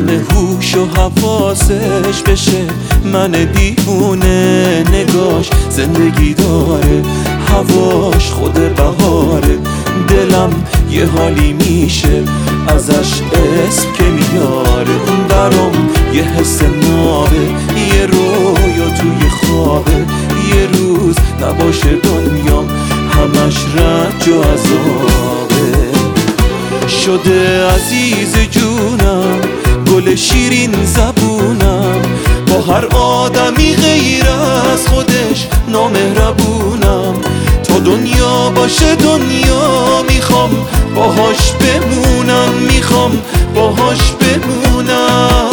همه هوش و حواسش بشه، من دیوونه نگاش زندگی داره، هواش خود بهاره، دلم یه حالی میشه ازش اسم که میاره، برام یه حس نابه، یه رویا توی خوابه، یه روز نباشه دنیام همش رنج و عذابه. شده عزیز جونم گل شیرین زبونم، با هر آدمی غیر از خودش نامهربونم، تا دنیا باشه دنیا میخوام باهاش بمونم، میخوام باهاش بمونم.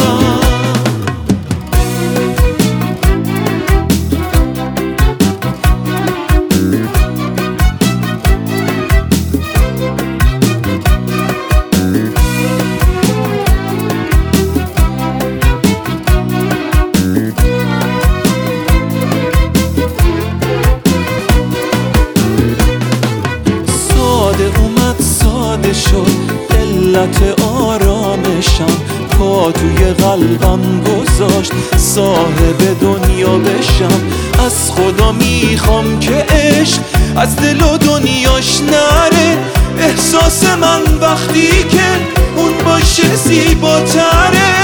شد علت آرامشم، پا توی قلبم گذاشت صاحب دنیا بشم، از خدا میخوام که عشق از دل و دنیاش نره، احساس من وقتی که اون باشه زیباتره.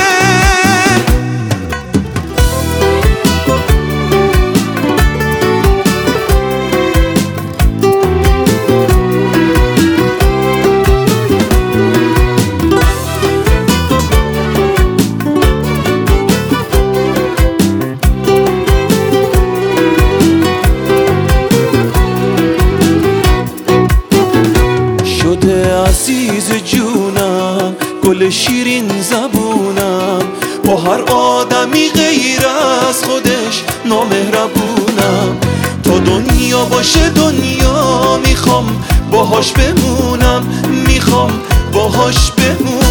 عزیز جونم گل شیرین زبونم، با هر آدمی غیر از خودش نامهربونم، تا دنیا باشه دنیا میخوام باهاش بمونم، میخوام باهاش بمونم.